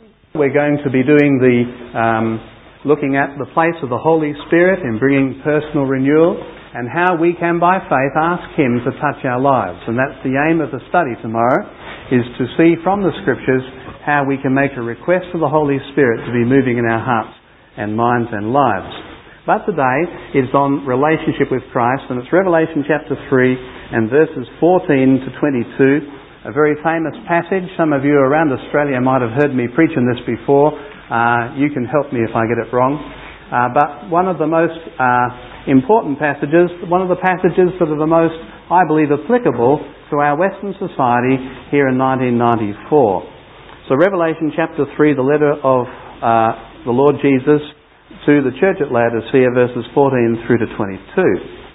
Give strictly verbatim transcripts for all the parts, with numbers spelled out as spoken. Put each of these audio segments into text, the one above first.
We're going to be doing the, um, looking at the place of the Holy Spirit in bringing personal renewal and how we can by faith ask Him to touch our lives. And that's the aim of the study tomorrow, is to see from the Scriptures how we can make a request to the Holy Spirit to be moving in our hearts and minds and lives. But today is on relationship with Christ, and it's Revelation chapter three and verses fourteen to twenty-two, a very famous passage. Some of you around Australia might have heard me preaching this before. Uh, you can help me if I get it wrong. Uh, but one of the most uh, important passages, one of the passages that are the most, I believe, applicable to our Western society here in nineteen ninety-four. So Revelation chapter three, the letter of uh, the Lord Jesus to the church at Laodicea, verses fourteen through to twenty-two.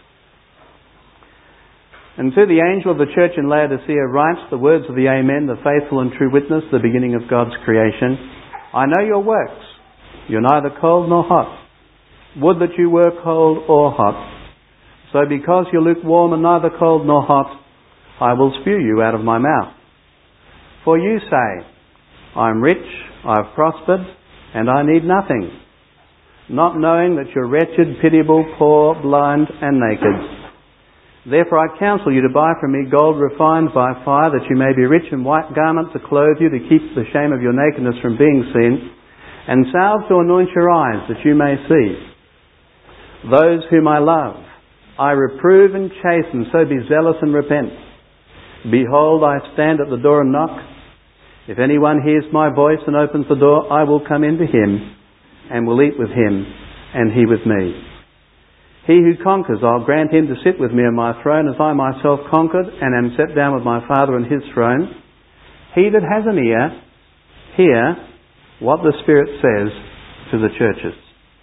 And to the angel of the church in Laodicea writes the words of the Amen, the faithful and true witness, the beginning of God's creation. I know your works. You're neither cold nor hot. Would that you were cold or hot. So because you're lukewarm and neither cold nor hot, I will spew you out of my mouth. For you say, I'm rich, I've prospered, and I need nothing, not knowing that you're wretched, pitiable, poor, blind, and naked. Therefore I counsel you to buy from me gold refined by fire, that you may be rich, in white garment to clothe you, to keep the shame of your nakedness from being seen, and salve to anoint your eyes, that you may see. Those whom I love, I reprove and chasten, so be zealous and repent. Behold, I stand at the door and knock. If anyone hears my voice and opens the door, I will come into him, and will eat with him, and he with me. He who conquers, I'll grant him to sit with me on my throne, as I myself conquered, and am set down with my Father on his throne. He that has an ear, hear what the Spirit says to the churches.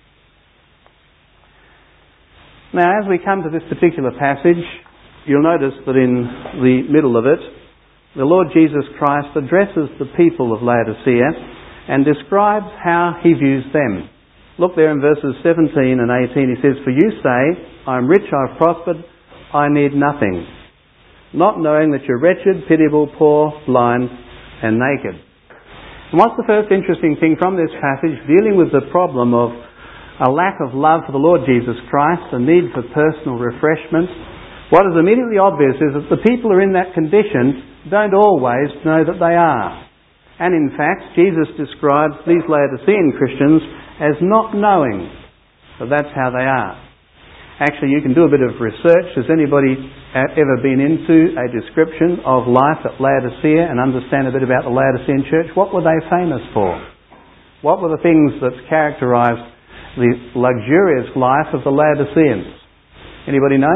Now, as we come to this particular passage, you'll notice that in the middle of it, the Lord Jesus Christ addresses the people of Laodicea and describes how He views them. Look there in verses seventeen and eighteen. He says, For you say, I'm rich, I've prospered, I need nothing, not knowing that you're wretched, pitiable, poor, blind, and naked. And what's the first interesting thing from this passage, dealing with the problem of a lack of love for the Lord Jesus Christ, a need for personal refreshment? What is immediately obvious is that the people who are in that condition don't always know that they are. And in fact, Jesus describes these Laodicean Christians as not knowing that that's how they are. Actually, you can do a bit of research. Has anybody ever been into a description of life at Laodicea and understand a bit about the Laodicean church? What were they famous for? What were the things that characterised the luxurious life of the Laodiceans? Anybody know?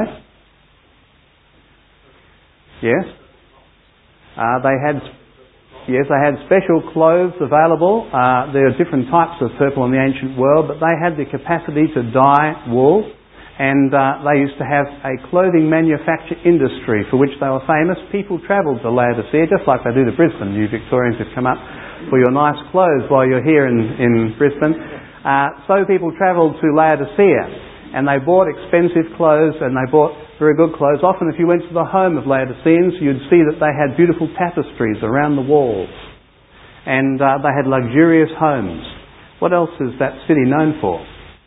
Yes? Uh, they had, yes, they had special clothes available. Uh, there are different types of purple in the ancient world, but they had the capacity to dye wool, and uh, they used to have a clothing manufacture industry for which they were famous. People travelled to Laodicea, just like they do to Brisbane. You Victorians have come up for your nice clothes while you're here in, in Brisbane. Uh, so people travelled to Laodicea, and they bought expensive clothes, and they bought very good clothes. Often if you went to the home of Laodiceans, you'd see that they had beautiful tapestries around the walls, and uh, they had luxurious homes. What else is that city known for?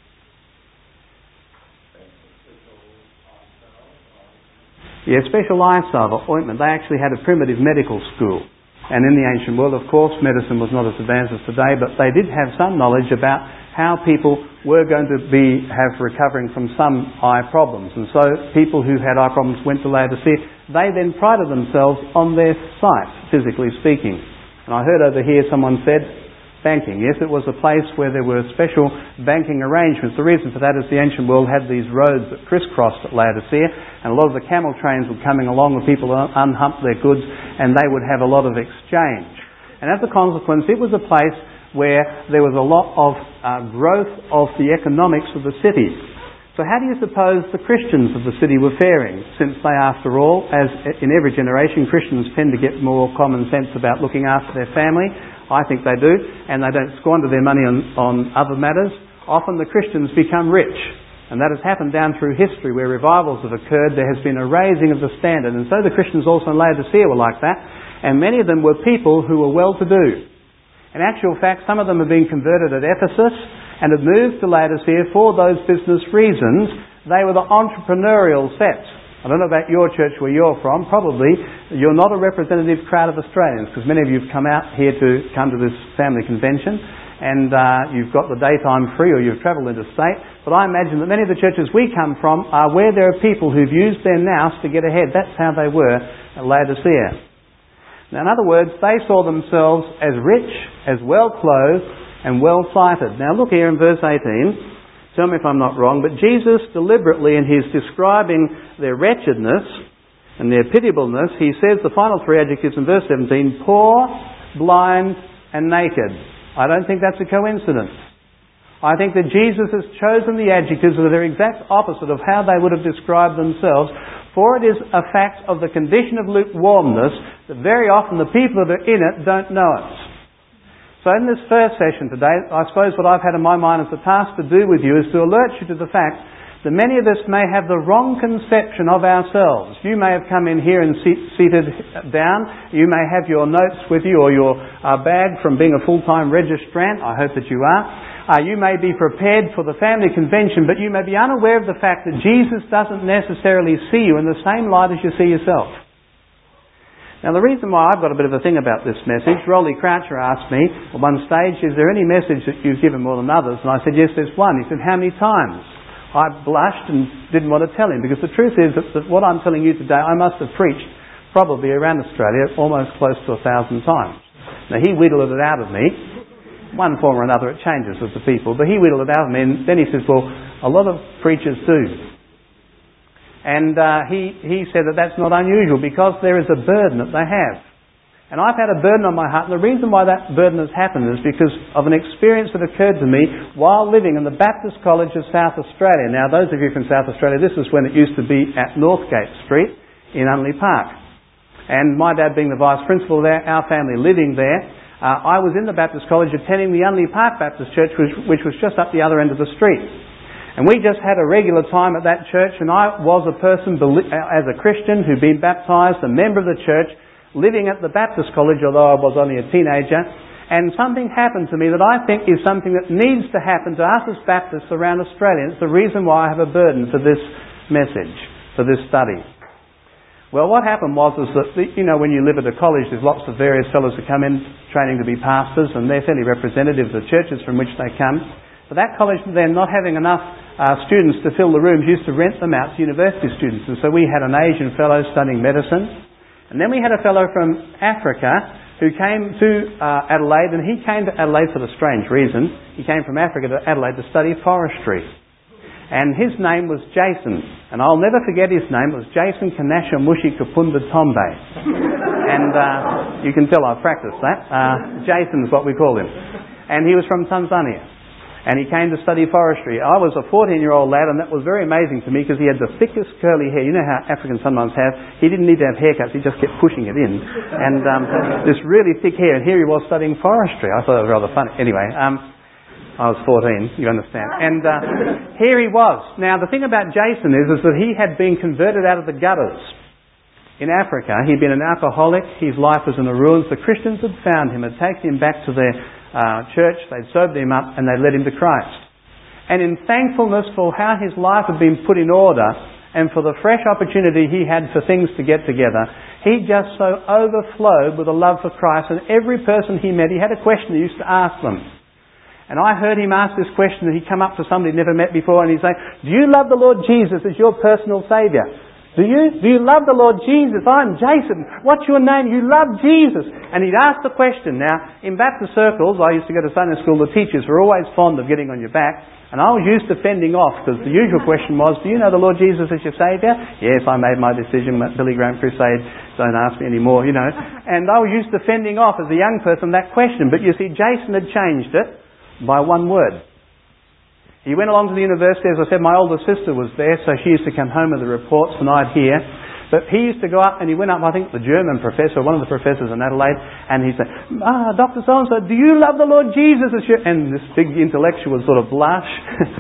Yeah, special eye salve or ointment. They actually had a primitive medical school. And in the ancient world, of course, medicine was not as advanced as today, but they did have some knowledge about how people were going to be have recovering from some eye problems. And so people who had eye problems went to Laodicea. They then prided themselves on their sight, physically speaking. And I heard over here someone said, banking. Yes, it was a place where there were special banking arrangements. The reason for that is the ancient world had these roads that crisscrossed at Laodicea, and a lot of the camel trains were coming along with people who unhumped their goods, and they would have a lot of exchange. And as a consequence, it was a place where there was a lot of uh, growth of the economics of the city. So how do you suppose the Christians of the city were faring? Since they, after all, as in every generation, Christians tend to get more common sense about looking after their family. I think they do, and they don't squander their money on, on other matters. Often the Christians become rich, and that has happened down through history where revivals have occurred. There has been a raising of the standard, and so the Christians also in Laodicea were like that, and many of them were people who were well-to-do. In actual fact, some of them have been converted at Ephesus and have moved to Laodicea for those business reasons. They were the entrepreneurial set. I don't know about your church where you're from. Probably you're not a representative crowd of Australians, because many of you have come out here to come to this family convention, and uh, you've got the daytime free, or you've travelled interstate. But I imagine that many of the churches we come from are where there are people who've used their nous to get ahead. That's how they were at Laodicea. Now, in other words, they saw themselves as rich, as well-clothed and well-sighted. Now look here in verse eighteen. Tell me if I'm not wrong, but Jesus deliberately, in his describing their wretchedness and their pitiableness, he says the final three adjectives in verse seventeen, poor, blind and naked. I don't think that's a coincidence. I think that Jesus has chosen the adjectives that are the exact opposite of how they would have described themselves, for it is a fact of the condition of lukewarmness that very often the people that are in it don't know it. So in this first session today, I suppose what I've had in my mind as a task to do with you is to alert you to the fact that many of us may have the wrong conception of ourselves. You may have come in here and sit, seated down. You may have your notes with you, or your uh, bag from being a full-time registrant. I hope that you are. Uh, you may be prepared for the family convention, but you may be unaware of the fact that Jesus doesn't necessarily see you in the same light as you see yourself. Now, the reason why I've got a bit of a thing about this message, Rolly Croucher asked me at one stage, is there any message that you've given more than others? And I said, yes, there's one. He said, how many times? I blushed and didn't want to tell him, because the truth is that, that what I'm telling you today, I must have preached probably around Australia almost close to a thousand times. Now, he wheedled it out of me. One form or another, it changes with the people, but he wheedled it out of me, and then he says, well, a lot of preachers do. And uh, he, he said that that's not unusual, because there is a burden that they have. And I've had a burden on my heart, and the reason why that burden has happened is because of an experience that occurred to me while living in the Baptist College of South Australia. Now, those of you from South Australia, this is when it used to be at Northgate Street in Unley Park. And my dad being the vice principal there, our family living there, uh, I was in the Baptist College attending the Unley Park Baptist Church, which, which was just up the other end of the street. And we just had a regular time at that church, and I was a person, as a Christian, who'd been baptised, a member of the church, living at the Baptist College, although I was only a teenager, and something happened to me that I think is something that needs to happen to us as Baptists around Australia. It's the reason why I have a burden for this message, for this study. Well, what happened was is that, you know, when you live at a college, there's lots of various fellows who come in training to be pastors, and they're fairly representative of the churches from which they come. But that college then, not having enough uh, students to fill the rooms, used to rent them out to university students. And so we had an Asian fellow studying medicine. And then we had a fellow from Africa who came to uh, Adelaide, and he came to Adelaide for a strange reason. He came from Africa to Adelaide to study forestry. And his name was Jason. And I'll never forget his name. It was Jason Kanasha Mushi Kapunda Tombe. And uh, you can tell I've practiced that. Uh, Jason is what we call him. And he was from Tanzania. And he came to study forestry. I was a fourteen-year-old lad, and that was very amazing to me, because he had the thickest curly hair. You know how Africans sometimes have. He didn't need to have haircuts. He just kept pushing it in. And um, this really thick hair. And here he was studying forestry. I thought it was rather funny. Anyway, um, I was fourteen, you understand. And uh, here he was. Now, the thing about Jason is, is that he had been converted out of the gutters. In Africa, he'd been an alcoholic. His life was in the ruins. The Christians had found him, had taken him back to their Uh, church, they'd sobered him up, and they led him to Christ. And in thankfulness for how his life had been put in order, and for the fresh opportunity he had for things to get together, he just so overflowed with a love for Christ, and every person he met, he had a question he used to ask them. And I heard him ask this question, and he'd come up to somebody he'd never met before, and he'd say, do you love the Lord Jesus as your personal Saviour? Do you? Do you love the Lord Jesus? I'm Jason. What's your name? You love Jesus. And he'd ask the question. Now, in Baptist circles, I used to go to Sunday school, the teachers were always fond of getting on your back. And I was used to fending off, because the usual question was, do you know the Lord Jesus as your Saviour? Yes, I made my decision at Billy Graham Crusade. Don't ask me anymore, you know. And I was used to fending off as a young person that question. But you see, Jason had changed it by one word. He went along to the university. As I said, my older sister was there, so she used to come home with the reports and I'd hear. But he used to go up, and he went up, I think, the German professor, one of the professors in Adelaide, and he said, ah, Doctor So-and-so, do you love the Lord Jesus? And this big intellectual would sort of blush.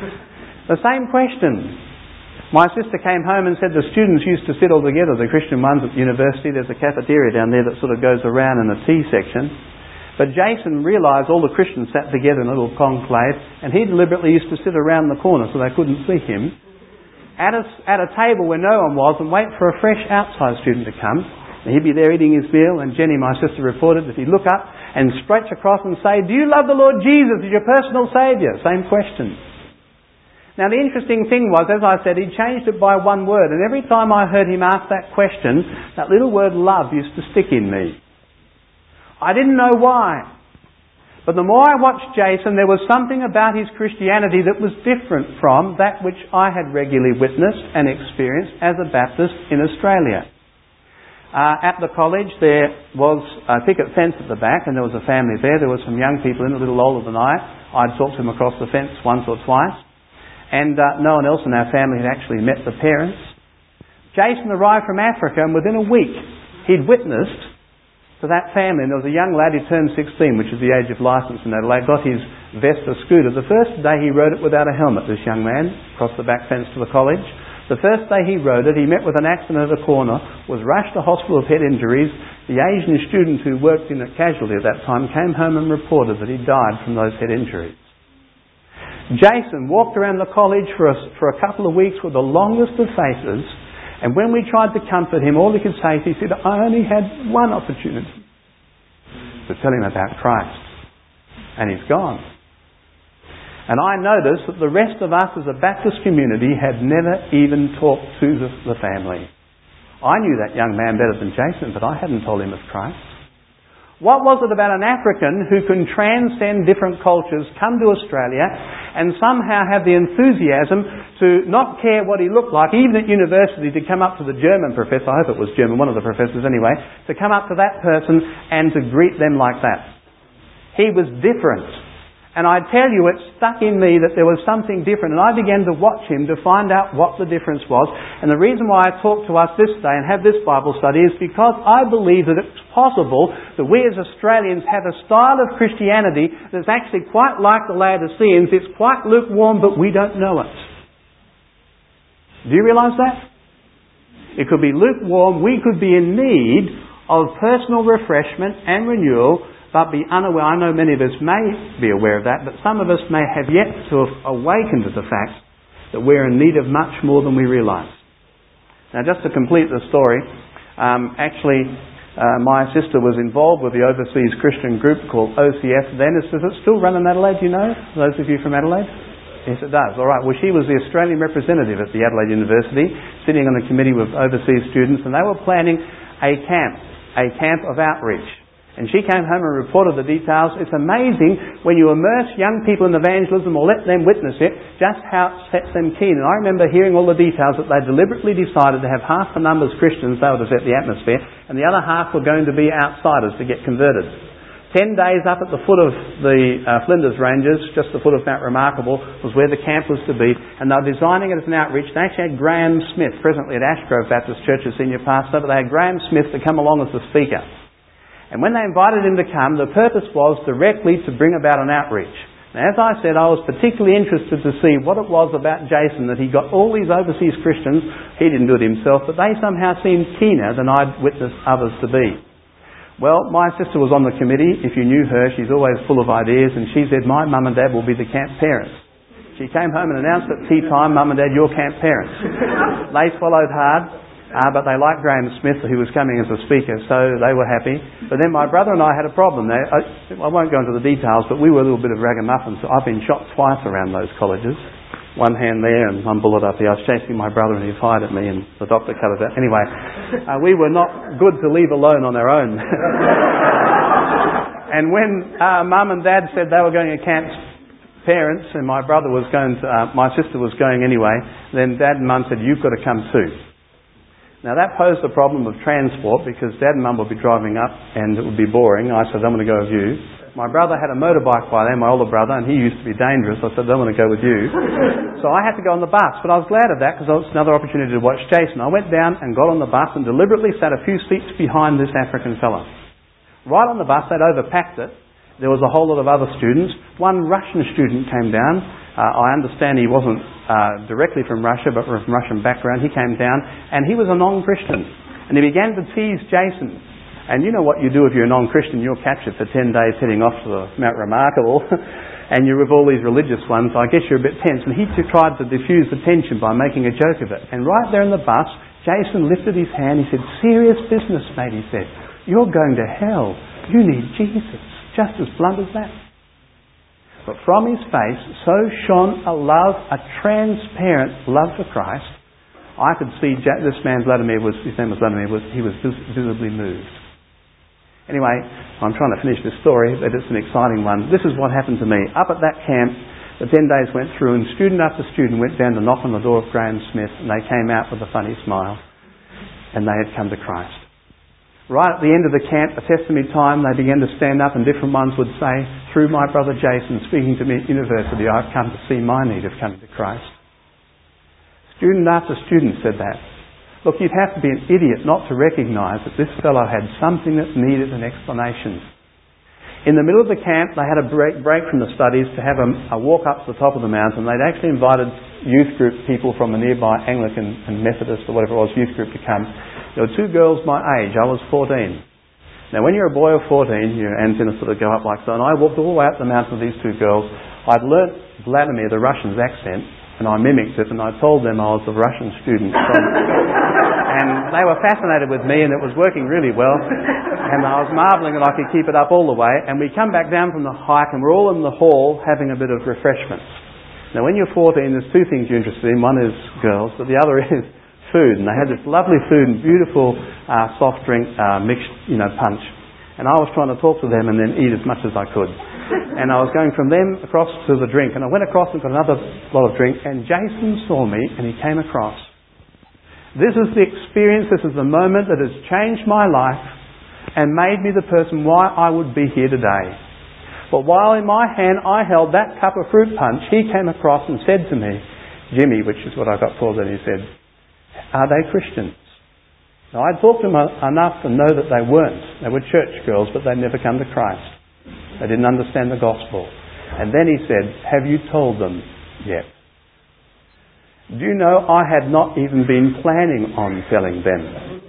The same question. My sister came home and said the students used to sit all together, the Christian ones at the university. There's a cafeteria down there that sort of goes around in the tea section. But Jason realised all the Christians sat together in a little conclave, and he deliberately used to sit around the corner so they couldn't see him, at a, at a table where no one was, and wait for a fresh outside student to come. And he'd be there eating his meal, and Jenny, my sister, reported that he'd look up and stretch across and say, "Do you love the Lord Jesus as your personal Saviour?" Same question. Now the interesting thing was, as I said, he changed it by one word, and every time I heard him ask that question, that little word love used to stick in me. I didn't know why. But the more I watched Jason, there was something about his Christianity that was different from that which I had regularly witnessed and experienced as a Baptist in Australia. Uh, at the college there was a picket fence at the back, and there was a family there. There were some young people in, a little older than I. I'd talked to them across the fence once or twice. And uh, no one else in our family had actually met the parents. Jason arrived from Africa, and within a week he'd witnessed to that family. And there was a young lad who turned sixteen, which is the age of licence in Adelaide, got his Vespa scooter. The first day he rode it without a helmet, this young man, across the back fence to the college. The first day he rode it, he met with an accident at a corner, was rushed to hospital with head injuries. The Asian student who worked in it casually at that time came home and reported that he died from those head injuries. Jason walked around the college for a, for a couple of weeks with the longest of faces, and when we tried to comfort him, all he could say is, he said, "I only had one opportunity to tell him about Christ, and he's gone." And I noticed that the rest of us as a Baptist community had never even talked to the, the family. I knew that young man better than Jason, but I hadn't told him of Christ. What was it about an African who can transcend different cultures, come to Australia, and somehow have the enthusiasm to not care what he looked like, even at university, to come up to the German professor, I hope it was German, one of the professors anyway, to come up to that person and to greet them like that? He was different. And I tell you, it stuck in me that there was something different. And I began to watch him to find out what the difference was. And the reason why I talk to us this day and have this Bible study is because I believe that it's possible that we as Australians have a style of Christianity that's actually quite like the Laodiceans. It's quite lukewarm, but we don't know it. Do you realise that? It could be lukewarm. We could be in need of personal refreshment and renewal, but be unaware. I know many of us may be aware of that, but some of us may have yet to have awakened to the fact that we're in need of much more than we realise. Now, just to complete the story, um, actually, uh, my sister was involved with the Overseas Christian Group called O C S then. Does it still run in Adelaide, do you know? Those of you from Adelaide? Yes, it does. All right. Well, she was the Australian representative at the Adelaide University, sitting on a committee with overseas students, and they were planning a camp, a camp of outreach. And she came home and reported the details. It's amazing when you immerse young people in evangelism or let them witness it, just how it sets them keen. And I remember hearing all the details that they deliberately decided to have half the numbers Christians, they would have set the atmosphere, and the other half were going to be outsiders to get converted. Ten days up at the foot of the uh, Flinders Ranges, just the foot of Mount Remarkable, was where the camp was to be. And they were designing it as an outreach. They actually had Graham Smith, presently at Ashgrove Baptist Church as senior pastor, but they had Graham Smith to come along as the speaker. And when they invited him to come, the purpose was directly to bring about an outreach. Now, as I said, I was particularly interested to see what it was about Jason that he got all these overseas Christians. He didn't do it himself, but they somehow seemed keener than I'd witnessed others to be. Well, my sister was on the committee. If you knew her, she's always full of ideas, and she said, "My mum and dad will be the camp parents." She came home and announced at tea time, "Mum and dad, you're camp parents." They swallowed hard. Uh, but they liked Graham Smith, who was coming as a speaker, so they were happy. But then my brother and I had a problem. Now, I, I won't go into the details, but we were a little bit of ragamuffins. So I've been shot twice around those colleges. One hand there and one bullet up here. I was chasing my brother and he fired at me and the doctor cut it out. Anyway, uh, we were not good to leave alone on our own. And when uh, Mum and Dad said they were going to camp parents and my brother was going to, uh, my sister was going anyway, then Dad and Mum said, "You've got to come too." Now that posed a problem of transport because Dad and Mum would be driving up and it would be boring. I said, "I'm going to go with you." My brother had a motorbike by then, my older brother, and he used to be dangerous. I said, "I don't want to go with you." So I had to go on the bus, but I was glad of that because it was another opportunity to watch Jason. I went down and got on the bus and deliberately sat a few seats behind this African fella. Right on the bus, they'd overpacked it. There was a whole lot of other students. One Russian student came down. Uh, I understand he wasn't uh, directly from Russia, but from Russian background. He came down, and he was a non-Christian. And he began to tease Jason And you know what you do if you're a non-Christian, you're captured for ten days heading off to the Mount Remarkable and you're with all these religious ones. I guess you're a bit tense. And he tried to diffuse the tension by making a joke of it. And right there in the bus, Jason lifted his hand. He said, "Serious business, mate," he said. "You're going to hell. You need Jesus." Just as blunt as that. But from his face so shone a love, a transparent love for Christ. I could see this man, Vladimir, was, his name was Vladimir, was, he was vis- visibly moved. Anyway, I'm trying to finish this story, but it's an exciting one. This is what happened to me. Up at that camp, the ten days went through, and student after student went down to knock on the door of Graham Smith, and they came out with a funny smile, and they had come to Christ. Right at the end of the camp, a testimony time, they began to stand up, and different ones would say, "Through my brother Jason speaking to me at university, I've come to see my need of coming to Christ." Student after student said that. Look, you'd have to be an idiot not to recognise that this fellow had something that needed an explanation. In the middle of the camp, they had a break, break from the studies to have a, a walk up to the top of the mountain. They'd actually invited youth group people from a nearby Anglican and Methodist or whatever it was youth group to come. There were two girls my age. I was fourteen. Now, when you're a boy of fourteen, your antennas sort of go up like so. And I walked all the way up the mountain with these two girls. I'd learnt Vladimir, the Russian's accent, and I mimicked it, and I told them I was a Russian student from... And they were fascinated with me, and it was working really well. And I was marvelling that I could keep it up all the way. And we come back down from the hike, and we're all in the hall having a bit of refreshments. Now, when you're fourteen, there's two things you're interested in. One is girls, but the other is food. And they had this lovely food and beautiful uh, soft drink uh, mixed, you know, punch. And I was trying to talk to them and then eat as much as I could. And I was going from them across to the drink. And I went across and got another lot of drink. And Jason saw me, and he came across. This is the experience, this is the moment that has changed my life and made me the person why I would be here today. But while in my hand I held that cup of fruit punch, he came across and said to me, "Jimmy," which is what I got called then, he said, "Are they Christians?" Now, I'd talked to them enough to know that they weren't. They were church girls, but they'd never come to Christ. They didn't understand the gospel. And then he said, "Have you told them yet?" Do you know, I had not even been planning on telling them.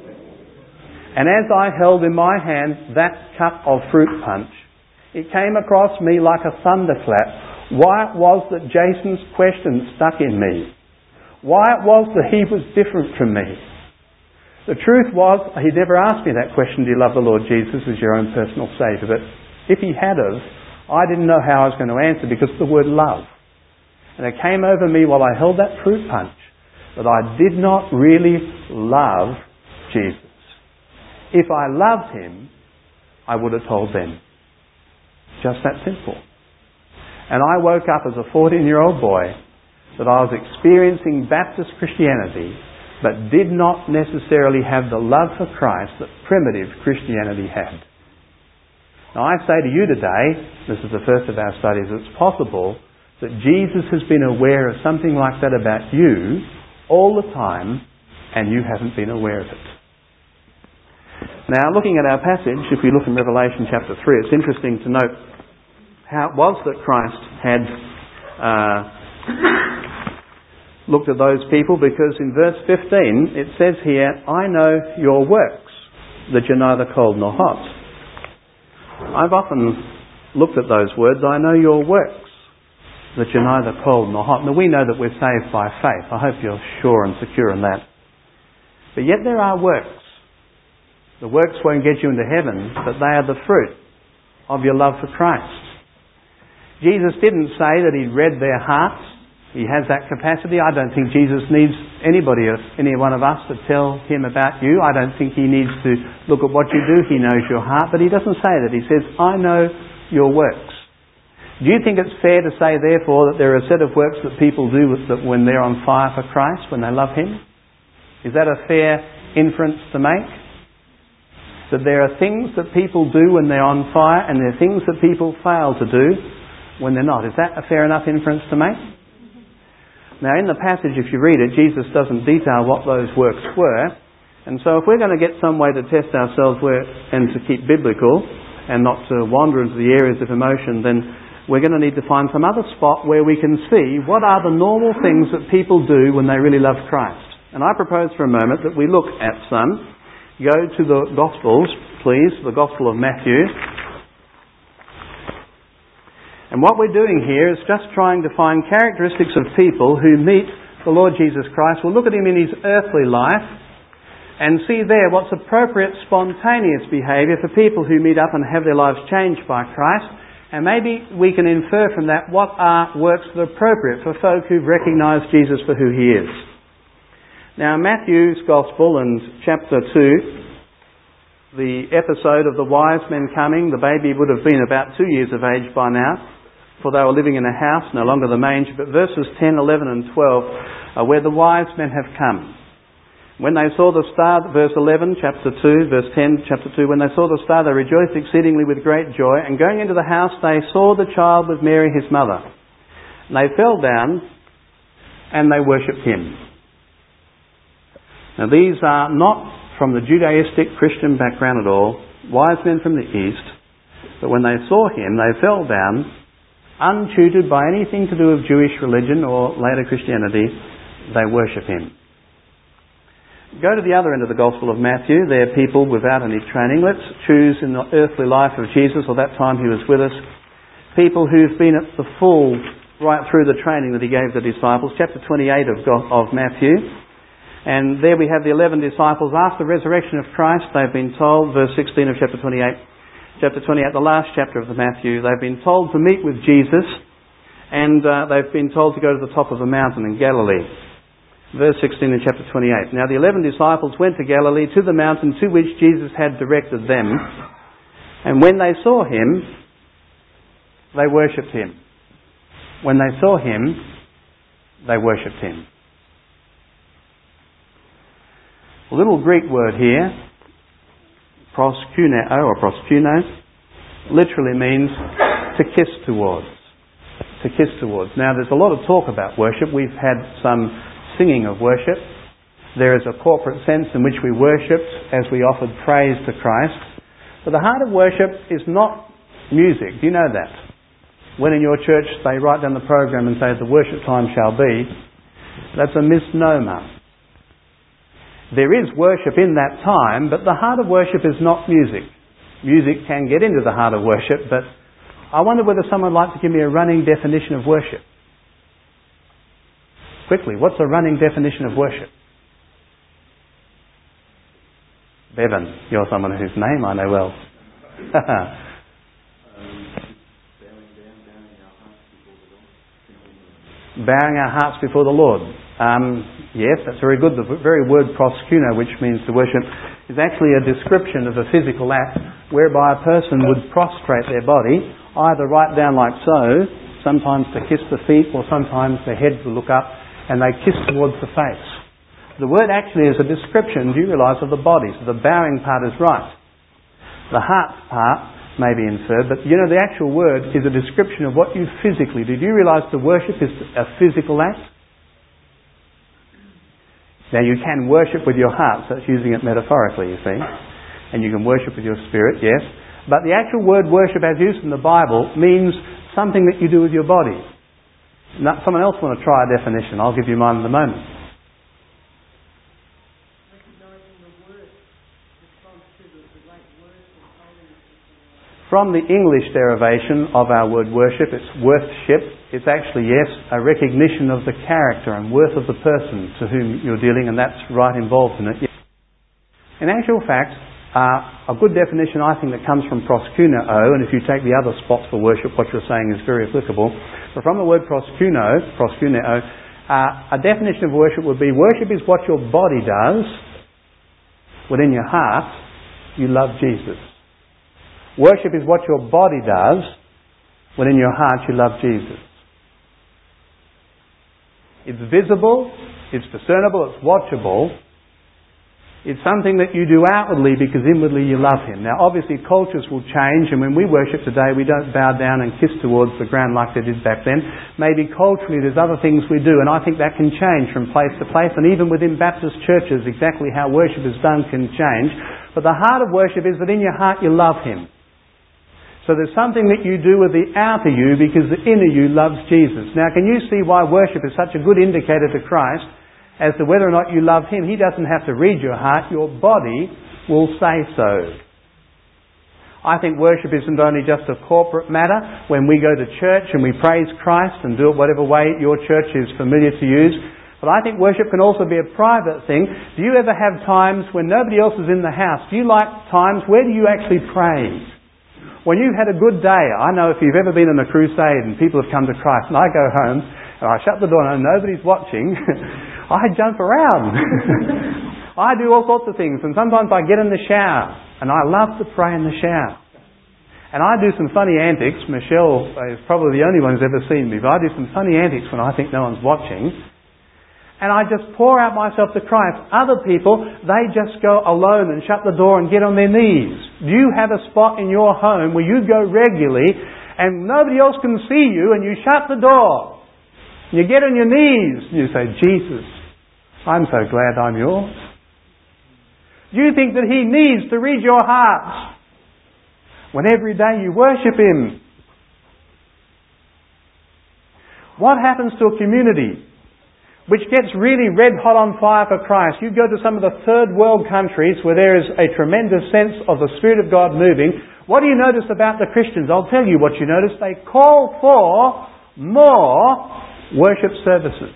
And as I held in my hand that cup of fruit punch, it came across me like a thunderclap why it was that Jason's question stuck in me. Why it was that he was different from me. The truth was, he never asked me that question, "Do you love the Lord Jesus as your own personal Saviour?" But if he had of, I didn't know how I was going to answer because of the word love. And it came over me while I held that fruit punch that I did not really love Jesus. If I loved him, I would have told them. Just that simple. And I woke up as a fourteen-year-old boy that I was experiencing Baptist Christianity, but did not necessarily have the love for Christ that primitive Christianity had. Now I say to you today, this is the first of our studies, it's possible that Jesus has been aware of something like that about you all the time, and you haven't been aware of it. Now, looking at our passage, if we look in Revelation chapter three, it's interesting to note how it was that Christ had uh, looked at those people, because in verse fifteen it says here, "I know your works, that you're neither cold nor hot." I've often looked at those words, "I know your works, that you're neither cold nor hot." Now, we know that we're saved by faith. I hope you're sure and secure in that. But yet there are works. The works won't get you into heaven, but they are the fruit of your love for Christ. Jesus didn't say that he'd read their hearts. He has that capacity. I don't think Jesus needs anybody, any one of us, to tell him about you. I don't think he needs to look at what you do. He knows your heart. But he doesn't say that. He says, "I know your works." Do you think it's fair to say, therefore, that there are a set of works that people do with that when they're on fire for Christ, when they love him? Is that a fair inference to make? That there are things that people do when they're on fire, and there are things that people fail to do when they're not. Is that a fair enough inference to make? Now, in the passage, if you read it, Jesus doesn't detail what those works were. And so if we're going to get some way to test ourselves where, and to keep biblical and not to wander into the areas of emotion, then we're going to need to find some other spot where we can see what are the normal things that people do when they really love Christ. And I propose for a moment that we look at some. Go to the Gospels, please, to the Gospel of Matthew. And what we're doing here is just trying to find characteristics of people who meet the Lord Jesus Christ. We'll look at him in his earthly life and see there what's appropriate spontaneous behaviour for people who meet up and have their lives changed by Christ. And maybe we can infer from that what are works that are appropriate for folk who've recognised Jesus for who he is. Now, Matthew's Gospel and chapter two, the episode of the wise men coming, the baby would have been about two years of age by now, for they were living in a house, no longer the manger. But verses ten, eleven and twelve are where the wise men have come. When they saw the star, verse eleven, chapter two, verse ten, chapter two, when they saw the star, they rejoiced exceedingly with great joy. And going into the house, they saw the child with Mary his mother. And they fell down and they worshipped him. Now these are not from the Judaistic Christian background at all, wise men from the east. But when they saw him, they fell down, untutored by anything to do with Jewish religion or later Christianity, they worship him. Go to the other end of the Gospel of Matthew. They're people without any training. Let's choose in the earthly life of Jesus, or that time he was with us, people who've been at the full right through the training that he gave the disciples. Chapter twenty-eight of, of Matthew. And there we have the eleven disciples. After the resurrection of Christ, they've been told, verse sixteen of chapter twenty-eight, chapter twenty-eight, the last chapter of the Matthew, they've been told to meet with Jesus, and uh, they've been told to go to the top of a mountain in Galilee. Verse sixteen in chapter twenty-eight. Now the eleven disciples went to Galilee, to the mountain to which Jesus had directed them. And when they saw him, they worshipped him. When they saw him, they worshipped him. A little Greek word here, proskuneo or proskuno, literally means to kiss towards. To kiss towards. Now there's a lot of talk about worship. We've had some singing of worship. There is a corporate sense in which we worshipped as we offered praise to Christ. But the heart of worship is not music. Do you know that? When in your church they write down the program and say the worship time shall be, that's a misnomer. There is worship in that time, but the heart of worship is not music. Music can get into the heart of worship, but I wonder whether someone would like to give me a running definition of worship. Quickly, what's a running definition of worship? Bevan, you're someone whose name I know well. Bowing our hearts before the Lord. Um, yes, that's very good. The very word proskuno, which means to worship, is actually a description of a physical act whereby a person would prostrate their body, either right down like so, sometimes to kiss the feet, or sometimes the head will look up and they kiss towards the face. The word actually is a description, do you realise, of the body. So the bowing part is right. The heart part may be inferred, but you know the actual word is a description of what you physically do. Do you realise the worship is a physical act? Now you can worship with your heart, so it's using it metaphorically, you see. And you can worship with your spirit, yes. But the actual word worship as used in the Bible means something that you do with your body. Now, someone else want to try a definition? I'll give you mine in a moment. From the English derivation of our word worship, it's worthship. It's actually, yes, a recognition of the character and worth of the person to whom you're dealing, and that's right involved in it. In actual fact, uh, a good definition I think that comes from proskuneo, and if you take the other spots for worship, what you're saying is very applicable. But from the word proskuno, proskuneo, uh, a definition of worship would be worship is what your body does when in your heart you love Jesus. Worship is what your body does when in your heart you love Jesus. It's visible, it's discernible, it's watchable. It's something that you do outwardly because inwardly you love him. Now obviously cultures will change, and when we worship today we don't bow down and kiss towards the ground like they did back then. Maybe culturally there's other things we do, and I think that can change from place to place, and even within Baptist churches exactly how worship is done can change. But the heart of worship is that in your heart you love him. So there's something that you do with the outer you because the inner you loves Jesus. Now can you see why worship is such a good indicator to Christ as to whether or not you love him? He doesn't have to read your heart. Your body will say so. I think worship isn't only just a corporate matter when we go to church and we praise Christ and do it whatever way your church is familiar to use. But I think worship can also be a private thing. Do you ever have times when nobody else is in the house? Do you like times where do you actually praise? When you've had a good day, I know if you've ever been on a crusade and people have come to Christ, and I go home and I shut the door and nobody's watching, I jump around. I do all sorts of things, and sometimes I get in the shower, and I love to pray in the shower. And I do some funny antics. Michelle is probably the only one who's ever seen me, but I do some funny antics when I think no one's watching. And I just pour out myself to Christ. Other people, they just go alone and shut the door and get on their knees. Do you have a spot in your home where you go regularly and nobody else can see you and you shut the door? You get on your knees and you say, Jesus, I'm so glad I'm yours. Do you think that He needs to read your hearts when every day you worship Him? What happens to a community which gets really red hot on fire for Christ? You go to some of the third world countries where there is a tremendous sense of the Spirit of God moving. What do you notice about the Christians? I'll tell you what you notice. They call for more worship services.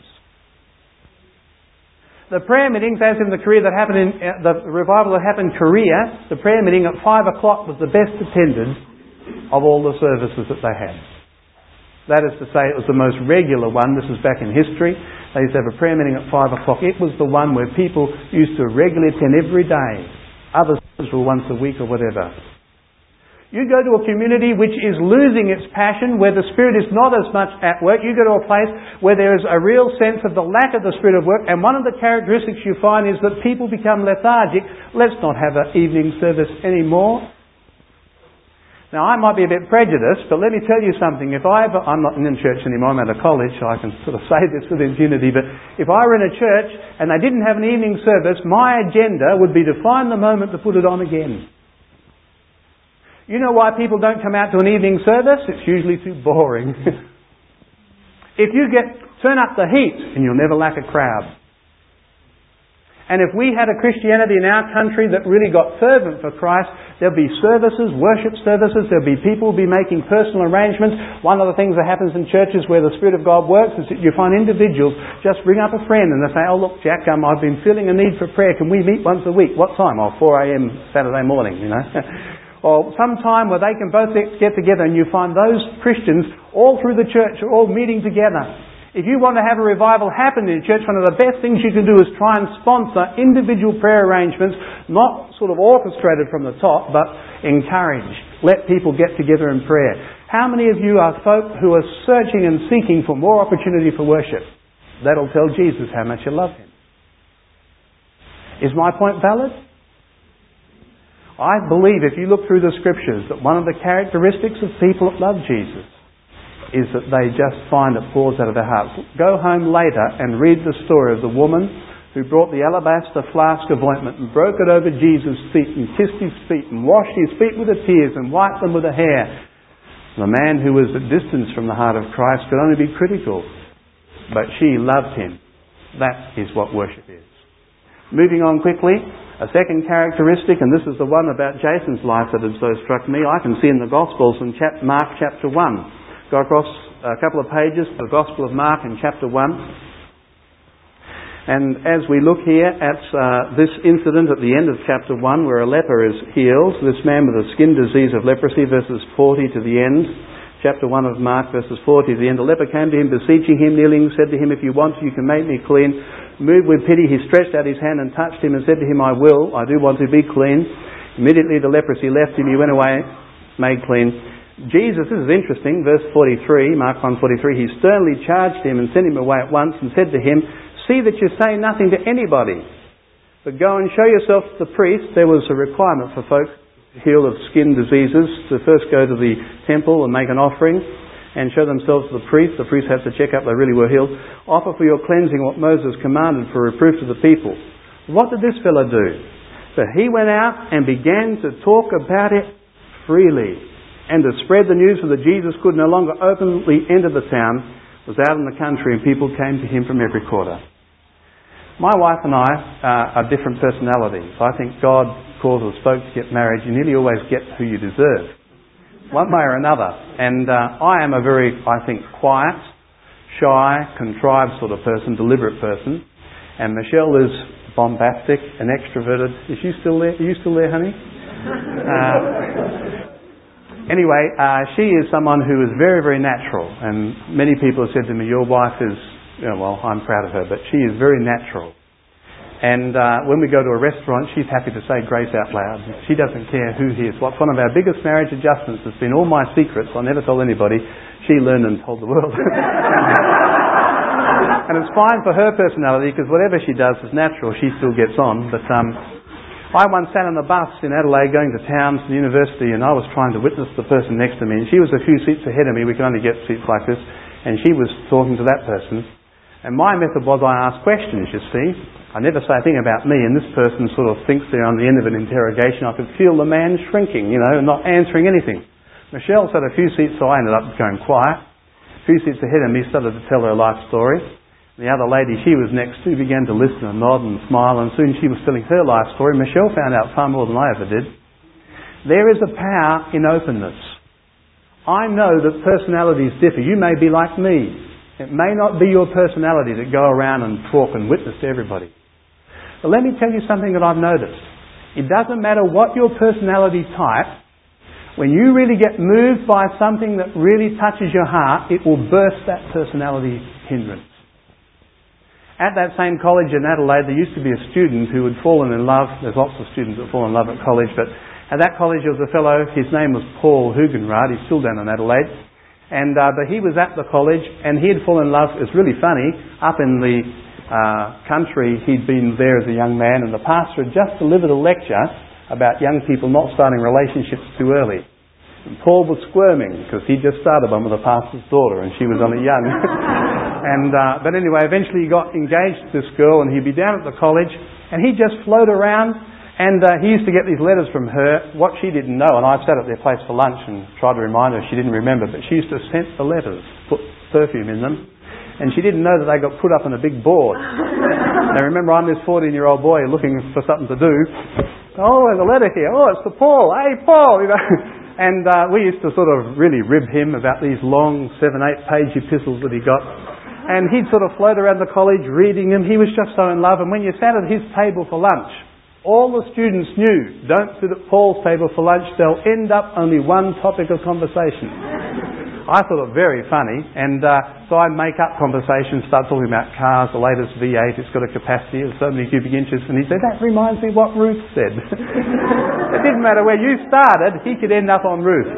The prayer meetings, as in the Korea that happened in uh, the revival that happened in Korea, the prayer meeting at five o'clock was the best attended of all the services that they had. That is to say, it was the most regular one. This is back in history. They used to have a prayer meeting at five o'clock. It was the one where people used to regularly attend every day. Others were once a week or whatever. You go to a community which is losing its passion, where the Spirit is not as much at work. You go to a place where there is a real sense of the lack of the Spirit of work, and one of the characteristics you find is that people become lethargic. Let's not have an evening service anymore. Now, I might be a bit prejudiced, but let me tell you something. If I ever, I'm not in church anymore, I'm at a college, so I can sort of say this with impunity, but if I were in a church and they didn't have an evening service, my agenda would be to find the moment to put it on again. You know why people don't come out to an evening service? It's usually too boring. If you get, turn up the heat and you'll never lack a crowd. And if we had a Christianity in our country that really got fervent for Christ, there'll be services, worship services, there'll be people who'll be making personal arrangements. One of the things that happens in churches where the Spirit of God works is that you find individuals just bring up a friend and they say, oh look Jack, um, I've been feeling a need for prayer. Can we meet once a week? What time? Oh, four a.m. Saturday morning, you know. Or some time where they can both get together, and you find those Christians all through the church are all meeting together. If you want to have a revival happen in a church, one of the best things you can do is try and sponsor individual prayer arrangements, not sort of orchestrated from the top, but encourage. Let people get together in prayer. How many of you are folk who are searching and seeking for more opportunity for worship? That'll tell Jesus how much you love Him. Is my point valid? I believe if you look through the Scriptures that one of the characteristics of people that love Jesus is that they just find it pours out of their hearts. Go home later and read the story of the woman who brought the alabaster flask of ointment and broke it over Jesus' feet and kissed His feet and washed His feet with her tears and wiped them with her hair. The man who was at distance from the heart of Christ could only be critical, but she loved Him. That is what worship is. Moving on quickly, a second characteristic, and this is the one about Jason's life that has so struck me, I can see in the Gospels in chap- Mark chapter one. Go across a couple of pages to the Gospel of Mark in chapter one. And as we look here at uh, this incident at the end of chapter one where a leper is healed, this man with a skin disease of leprosy, verses forty to the end, chapter one of Mark, verses forty to the end, the leper came to him, beseeching him, kneeling, said to him, if you want, you can make me clean. Moved with pity, he stretched out his hand and touched him and said to him, I will, I do want to be clean. Immediately the leprosy left him, he went away, made clean. Jesus, this is interesting, verse forty-three, Mark one forty-three, he sternly charged him and sent him away at once and said to him, see that you say nothing to anybody, but go and show yourself to the priest. There was a requirement for folk healed of skin diseases to first go to the temple and make an offering and show themselves to the priest. The priest had to check up they really were healed. Offer for your cleansing what Moses commanded for reproof to the people. What did this fellow do? So he went out and began to talk about it freely and to spread the news so that Jesus could no longer openly enter the town, was out in the country, and people came to him from every quarter. My wife and I uh, are different personalities. I think God calls us folk to get married. You nearly always get who you deserve, one way or another. And uh, I am a very, I think, quiet, shy, contrived sort of person, deliberate person. And Michelle is bombastic and extroverted. Is she still there? Are you still there, honey? Uh, Anyway, uh, she is someone who is very, very natural, and many people have said to me, your wife is, you know, well, I'm proud of her, but she is very natural. And uh, when we go to a restaurant, she's happy to say grace out loud. She doesn't care who hears what. One of our biggest marriage adjustments has been all my secrets. I never told anybody. She learned and told the world. And it's fine for her personality, because whatever she does is natural. She still gets on, but... Um, I once sat on the bus in Adelaide going to town to the university, and I was trying to witness the person next to me, and she was a few seats ahead of me. We could only get seats like this, and she was talking to that person. And my method was I asked questions, you see. I never say a thing about me, and this person sort of thinks they're on the end of an interrogation. I could feel the man shrinking, you know, and not answering anything. Michelle sat a few seats, so I ended up going quiet. A few seats ahead of me started to tell her life story. The other lady she was next to began to listen and nod and smile, and soon she was telling her life story. Michelle found out far more than I ever did. There is a power in openness. I know that personalities differ. You may be like me. It may not be your personality to go around and talk and witness to everybody. But let me tell you something that I've noticed. It doesn't matter what your personality type. When you really get moved by something that really touches your heart, it will burst that personality hindrance. At that same college in Adelaide, there used to be a student who had fallen in love. There's lots of students that fall in love at college, but at that college there was a fellow, his name was Paul Hugenrad. He's still down in Adelaide. And uh, but he was at the college, and he had fallen in love. It's really funny. Up in the uh, country, he'd been there as a young man, and the pastor had just delivered a lecture about young people not starting relationships too early. And Paul was squirming because he'd just started one with the pastor's daughter, and she was only young. And uh, but anyway, eventually he got engaged to this girl, and he'd be down at the college, and he'd just float around, and uh, he used to get these letters from her. What she didn't know, and I sat at their place for lunch and tried to remind her, she didn't remember, but she used to scent the letters, put perfume in them, and she didn't know that they got put up on a big board. Now remember, I'm this fourteen-year-old boy looking for something to do. Oh, there's a letter here. Oh, it's to Paul. Hey, Paul, you know. And uh, we used to sort of really rib him about these long seven, eight page epistles that he got. And he'd sort of float around the college reading them. He was just so in love. And when you sat at his table for lunch, all the students knew, don't sit at Paul's table for lunch, they'll end up only one topic of conversation. I thought it very funny. And uh, so I'd make up conversations, start talking about cars, the latest V eight, it's got a capacity of so many cubic inches. And he'd say, that reminds me what Ruth said. It didn't matter where you started, he could end up on Ruth.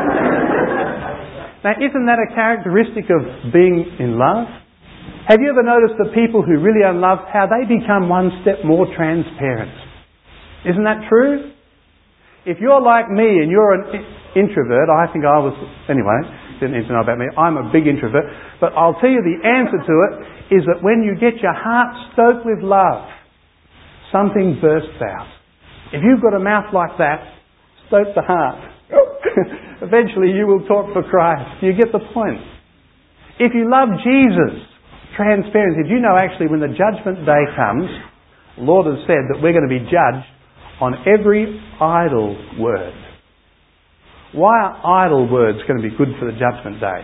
Now, isn't that a characteristic of being in love? Have you ever noticed that people who really are in love, how they become one step more transparent? Isn't that true? If you're like me and you're an introvert, I think I was, anyway, didn't need to know about me, I'm a big introvert, but I'll tell you the answer to it is that when you get your heart stoked with love, something bursts out. If you've got a mouth like that, stoke the heart. Eventually you will talk for Christ. You get the point. If you love Jesus, transparency. Do you know actually when the judgment day comes, the Lord has said that we're going to be judged on every idle word. Why are idle words going to be good for the judgment day?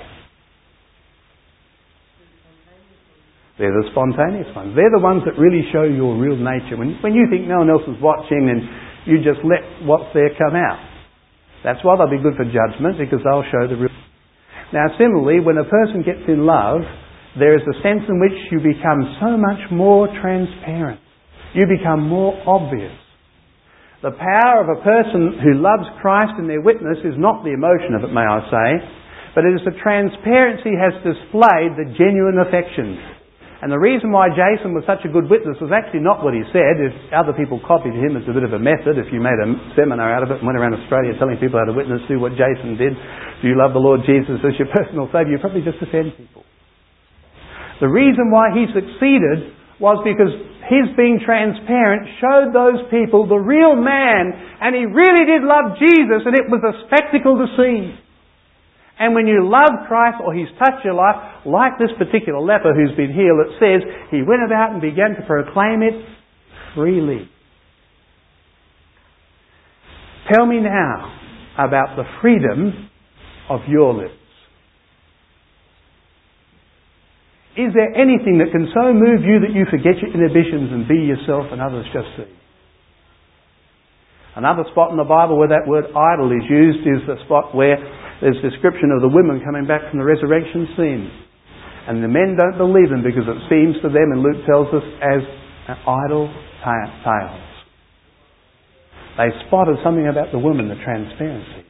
They're the spontaneous ones. They're the ones that really show your real nature. When, when you think no one else is watching and you just let what's there come out. That's why they'll be good for judgment, because they'll show the real. Now similarly, when a person gets in love, there is a sense in which you become so much more transparent. You become more obvious. The power of a person who loves Christ in their witness is not the emotion of it, may I say, but it is the transparency has displayed the genuine affection. And the reason why Jason was such a good witness was actually not what he said. If other people copied him, it's a bit of a method. If you made a seminar out of it and went around Australia telling people how to witness, do what Jason did, do you love the Lord Jesus as your personal Saviour, you probably just offend people. The reason why he succeeded was because his being transparent showed those people the real man, and he really did love Jesus, and it was a spectacle to see. And when you love Christ or He's touched your life, like this particular leper who's been healed, it says he went about and began to proclaim it freely. Tell me now about the freedom of your lips. Is there anything that can so move you that you forget your inhibitions and be yourself and others just see? Another spot in the Bible where that word idol is used is the spot where there's description of the women coming back from the resurrection scene. And the men don't believe them because it seems to them, and Luke tells us, as idle tales. They spotted something about the woman, the transparency.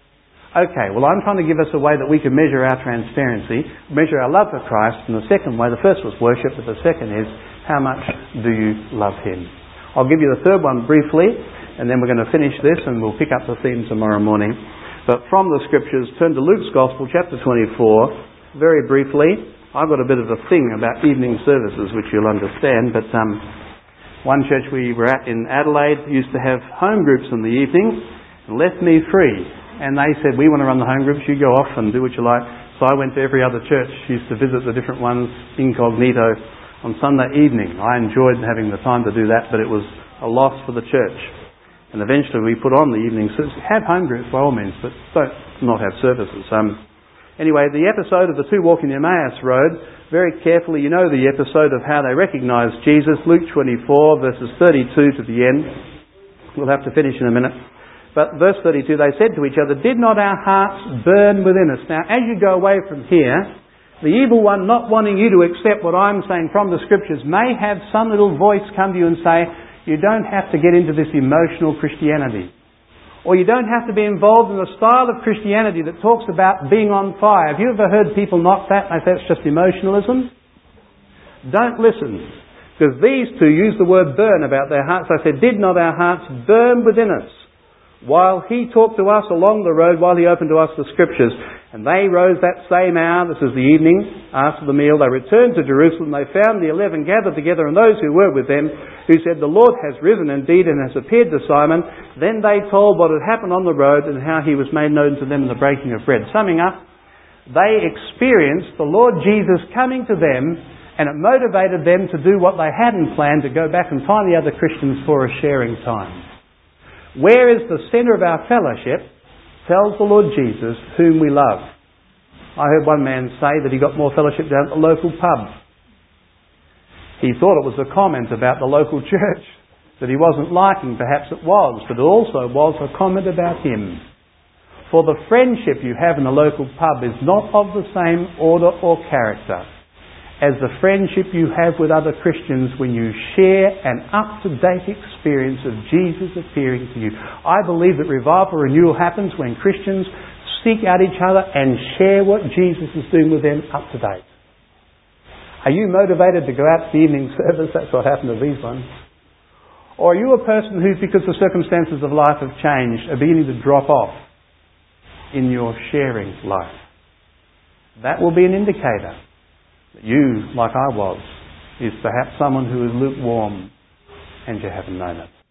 Okay, well, I'm trying to give us a way that we can measure our transparency, measure our love for Christ, and the second way, the first was worship, but the second is, how much do you love Him? I'll give you the third one briefly, and then we're going to finish this, and we'll pick up the theme tomorrow morning. But from the Scriptures, turn to Luke's Gospel, chapter twenty-four, very briefly. I've got a bit of a thing about evening services, which you'll understand, but um, one church we were at in Adelaide used to have home groups in the evening, and left me free. And they said, we want to run the home groups, you go off and do what you like. So I went to every other church, used to visit the different ones incognito on Sunday evening. I enjoyed having the time to do that, but it was a loss for the church. And eventually we put on the evening services. Have home groups by all means, but don't not have services. Um, anyway, the episode of the two walking the Emmaus Road, very carefully, you know the episode of how they recognised Jesus, Luke twenty-four, verses thirty-two to the end. We'll have to finish in a minute. But verse thirty-two, they said to each other, did not our hearts burn within us? Now, as you go away from here, the evil one not wanting you to accept what I'm saying from the Scriptures may have some little voice come to you and say, you don't have to get into this emotional Christianity. Or you don't have to be involved in the style of Christianity that talks about being on fire. Have you ever heard people knock that and say it's just emotionalism? Don't listen. Because these two use the word burn about their hearts. They said, did not our hearts burn within us while He talked to us along the road, while He opened to us the Scriptures? And they rose that same hour, this is the evening, after the meal. They returned to Jerusalem. They found the eleven gathered together, and those who were with them, who said, the Lord has risen indeed and has appeared to Simon. Then they told what had happened on the road and how He was made known to them in the breaking of bread. Summing up, they experienced the Lord Jesus coming to them, and it motivated them to do what they hadn't planned, to go back and find the other Christians for a sharing time. Where is the centre of our fellowship tells the Lord Jesus whom we love. I heard one man say that he got more fellowship down at the local pub. He thought it was a comment about the local church that he wasn't liking. Perhaps it was, but it also was a comment about him. For the friendship you have in the local pub is not of the same order or character as the friendship you have with other Christians when you share an up-to-date experience of Jesus appearing to you. I believe that revival renewal happens when Christians seek out each other and share what Jesus is doing with them up to date. Are you motivated to go out to the evening service? That's what happened to these ones. Or are you a person who, because the circumstances of life have changed, are beginning to drop off in your sharing life? That will be an indicator that you, like I was, is perhaps someone who is lukewarm and you haven't known it.